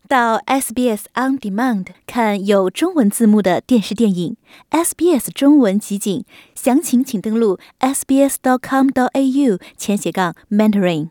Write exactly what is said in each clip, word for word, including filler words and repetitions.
到 S B S On Demand 看有中文字幕的电视电影 S B S 中文集锦，详情请登录 s b s dot com dot a u 前斜杠 mentoring。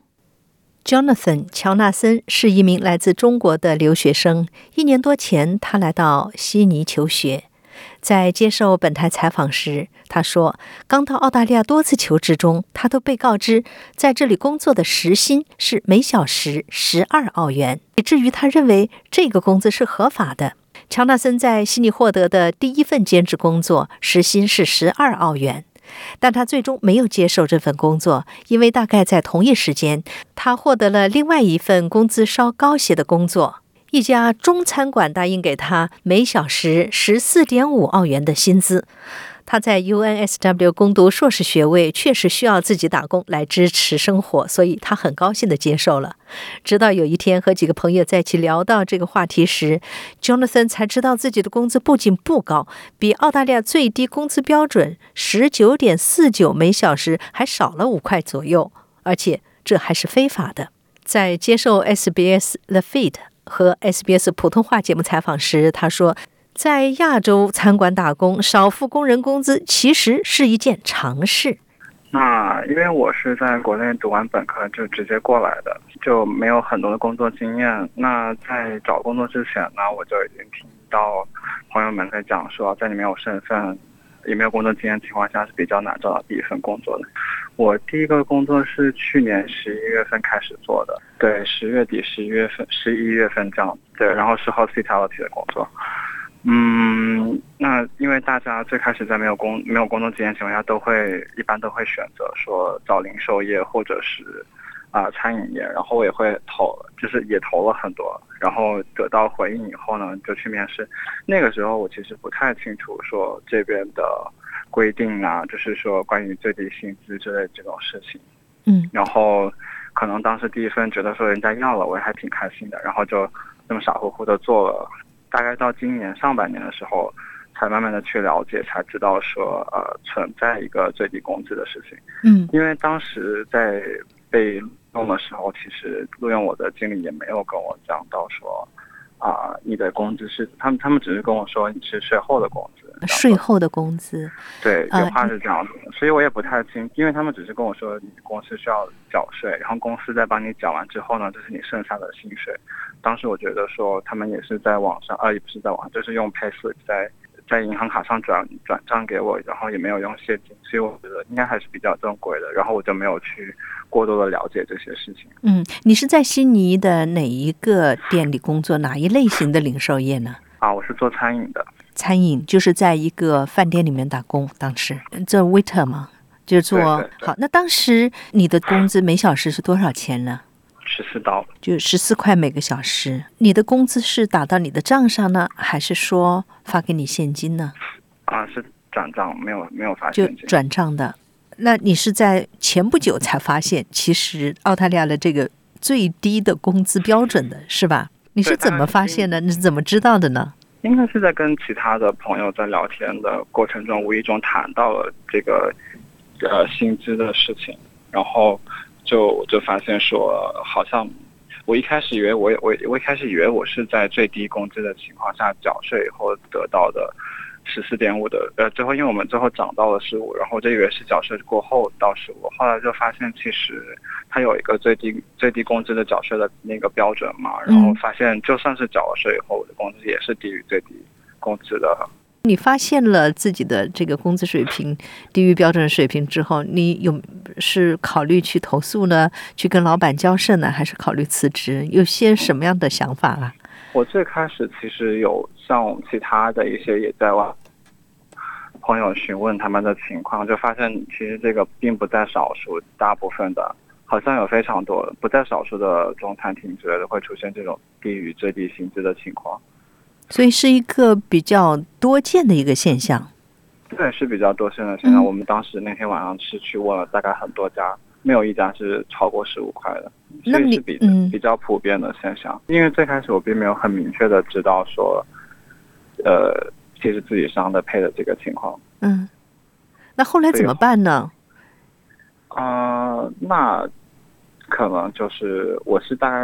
Jonathan 乔纳森是一名来自中国的留学生，一年多前他来到悉尼求学。在接受本台采访时，他说刚到澳大利亚多次求职中，他都被告知在这里工作的时薪是每小时十二澳元，以至于他认为这个工资是合法的。乔纳森在悉尼获得的第一份兼职工作时薪是十二澳元，但他最终没有接受这份工作，因为大概在同一时间，他获得了另外一份工资稍高些的工作。一家中餐馆答应给他每小时 十四点五澳元的薪资。他在 U N S W 攻读硕士学位，确实需要自己打工来支持生活，所以他很高兴地接受了。直到有一天和几个朋友在一起聊到这个话题时， Jonathan 才知道自己的工资不仅不高，比澳大利亚最低工资标准 十九点四九每小时还少了五块左右，而且这还是非法的。在接受 S B S The Feed 和 S B S 普通话节目采访时，他说在亚洲餐馆打工，少付工人工资其实是一件常事。 那因为我是在国内读完本科就直接过来的，就没有很多的工作经验。那在找工作之前呢，我就已经听到朋友们在讲说，在你没有身份也没有工作经验情况下是比较难找到第一份工作的。我第一个工作是去年十一月份开始做的，对，十月底、十一月份、十一月份这样，对，然后是 hospitality 的工作。嗯，那因为大家最开始在没有工没有工作经验情况下，都会一般都会选择说找零售业或者是啊、呃、餐饮业，然后我也会投，就是也投了很多，然后得到回应以后呢，就去面试。那个时候我其实不太清楚说这边的规定啊，就是说关于最低薪资之类这种事情。 嗯， 然后可能当时第一份觉得说人家要了，我也还挺开心的，然后就那么傻乎乎的做了。大概到今年上半年的时候，才慢慢的去了解，才知道说呃存在一个最低工资的事情。 嗯， 因为当时在被用的时候，其实录用我的经理也没有跟我讲到说啊、呃、你的工资是，他们他们只是跟我说你是税后的工资， 税后的工资， 对，原话是这样子的、呃、所以我也不太清，因为他们只是跟我说你公司需要缴税，然后公司再帮你缴完之后呢，这是你剩下的薪水。当时我觉得说他们也是在网上，呃，也不是在网上，就是用 payslip 在在银行卡上转转账给我，然后也没有用现金，所以我觉得应该还是比较正规的。然后我就没有去过多的了解这些事情。 嗯，你是在悉尼的哪一个店里工作？哪一类型的零售业呢？ 啊，我是做餐饮的。 餐饮就是在一个饭店里面打工，当时做 waiter 吗？就是做对对对。 好。那当时你的工资每小时是多少钱呢？ 十四刀， 就十四块每个小时。你的工资是打到你的账上呢，还是说发给你现金呢？ 啊，是转账，没有没有发现金， 就转账的。那你是在前不久才发现，其实澳大利亚的这个最低的工资标准的是吧？你是怎么发现的？你是怎么知道的呢？ 应该是在跟其他的朋友在聊天的过程中，无意中谈到了这个呃薪资的事情，然后就我就发现说，好像我一开始以为我我我一开始以为我是在最低工资的情况下缴税以后得到的十四点五的，呃，最后因为我们最后涨到了十五，然后我就以为是缴税过后到十五，后来就发现其实它有一个最低最低工资的缴税的那个标准嘛，然后发现就算是缴了税以后，我的工资也是低于最低工资的。 你发现了自己的这个工资水平低于标准水平之后，你有是考虑去投诉呢，去跟老板交涉呢，还是考虑辞职？有些什么样的想法啊？ 我最开始其实有向其他的一些也在外朋友询问他们的情况，就发现其实这个并不在少数，大部分的好像有非常多不在少数的中餐厅之类的会出现这种低于最低薪资的情况， 所以是一个比较多见的一个现象。 对，是比较多见的现象、嗯、我们当时那天晚上是去问了大概很多家，没有一家是超过十五块的，所以是比、嗯、比较普遍的现象。因为最开始我并没有很明确的知道说呃其实自己上的配的这个情况。 嗯，那后来怎么办呢？ 呃，那可能就是我是大概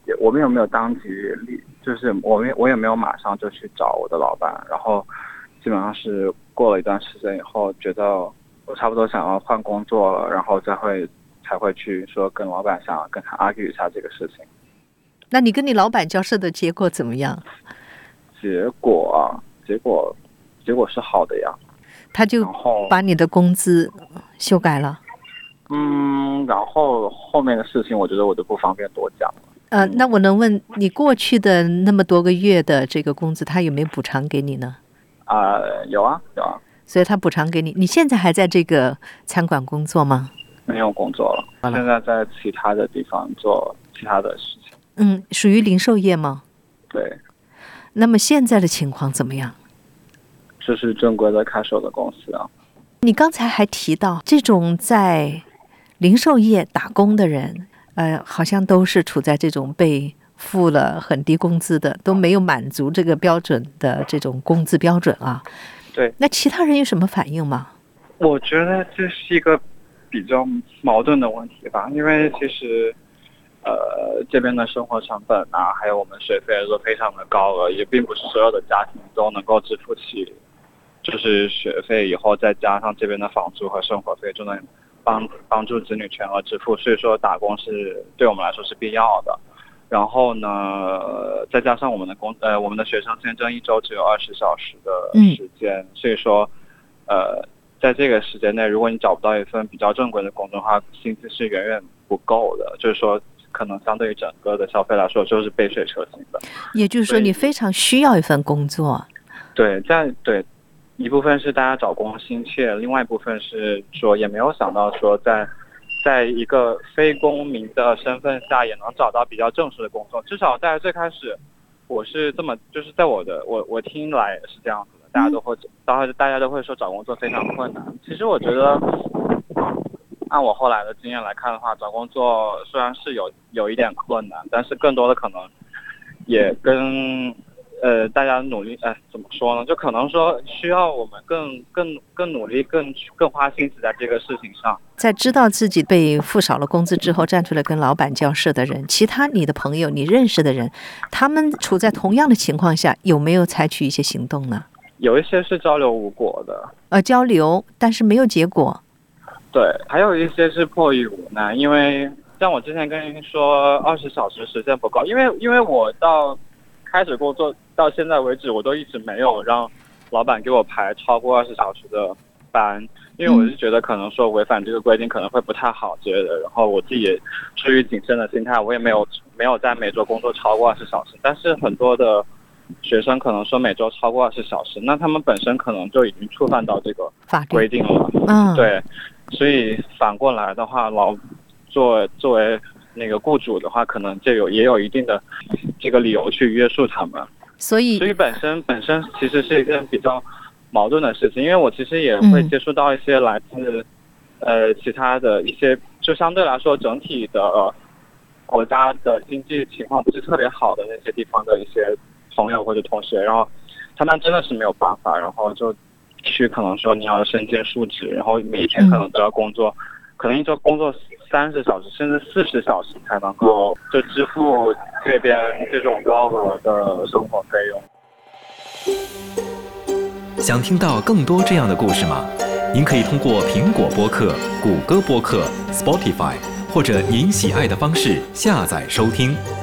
我们有没有当即立，就是我们我也没有马上就去找我的老板，然后基本上是过了一段时间以后，觉得我差不多想要换工作了，然后再会才会去说跟老板想跟他 argue 一下这个事情。 那你跟你老板交涉的结果怎么样？ 结果啊，结果结果是好的呀。 他就把你的工资修改了。 嗯，然后后面的事情我觉得我就不方便多讲了。 呃，那我能问你过去的那么多个月的这个工资，他有没有补偿给你呢？ 啊、呃，有啊，有啊。 所以他补偿给你。你现在还在这个餐馆工作吗？ 没有工作了，现在在其他的地方做其他的事情。 嗯，属于零售业吗？ 对。 那么现在的情况怎么样？ 这是正规的开手的公司啊。 你刚才还提到，这种在零售业打工的人，呃，好像都是处在这种被付了很低工资的，都没有满足这个标准的这种工资标准啊。 对。 那其他人有什么反应吗？ 我觉得这是一个比较矛盾的问题吧，因为其实，呃，这边的生活成本啊，还有我们学费都非常的高额，也并不是所有的家庭都能够支付起。就是学费以后再加上这边的房租和生活费，就能帮帮助子女全额支付，所以说打工是对我们来说是必要的。然后呢，再加上我们的工呃我们的学生签证一周只有二十小时的时间，嗯、所以说呃在这个时间内，如果你找不到一份比较正规的工作的话，薪资是远远不够的，就是说可能相对于整个的消费来说就是杯水车薪的。 也就是说你非常需要一份工作。 对，在对。一部分是大家找工心切，另外一部分是说也没有想到说在在一个非公民的身份下也能找到比较正式的工作，至少在最开始我是这么，就是在我的我我听来是这样子的，大家都会大家大家都会说找工作非常困难。其实我觉得按我后来的经验来看的话，找工作虽然是有有一点困难，但是更多的可能也跟呃，大家努力，哎、呃，怎么说呢？就可能说需要我们更、更、更努力、更、更花心思在这个事情上。 在知道自己被付少了工资之后，站出来跟老板交涉的人，其他你的朋友、你认识的人，他们处在同样的情况下，有没有采取一些行动呢？ 有一些是交流无果的， 呃，交流，但是没有结果。 对，还有一些是迫于无奈，因为像我之前跟您说，二十小时时间不够，因为因为我到开始工作到现在为止，我都一直没有让老板给我排超过二十小时的班，因为我是觉得可能说违反这个规定可能会不太好之类的。然后我自己也出于谨慎的心态，我也没有没有在每周工作超过二十小时。但是很多的学生可能说每周超过二十小时，那他们本身可能就已经触犯到这个规定了。 嗯， 对，所以反过来的话，老作作为那个雇主的话，可能就有也有一定的这个理由去约束他们。 所以， 所以本身本身其实是一件比较矛盾的事情，因为我其实也会接触到一些来自、嗯、呃其他的一些，就相对来说整体的、呃、国家的经济情况不是特别好的那些地方的一些朋友或者同学，然后他们真的是没有办法，然后就去可能说你要身兼数职，然后每天可能都要工作，嗯、可能一周工作三十小时甚至四十小时才能够就支付这边这种高额的生活费用。 想听到更多这样的故事吗？您可以通过苹果播客、谷歌播客、Spotify 或者您喜爱的方式下载收听。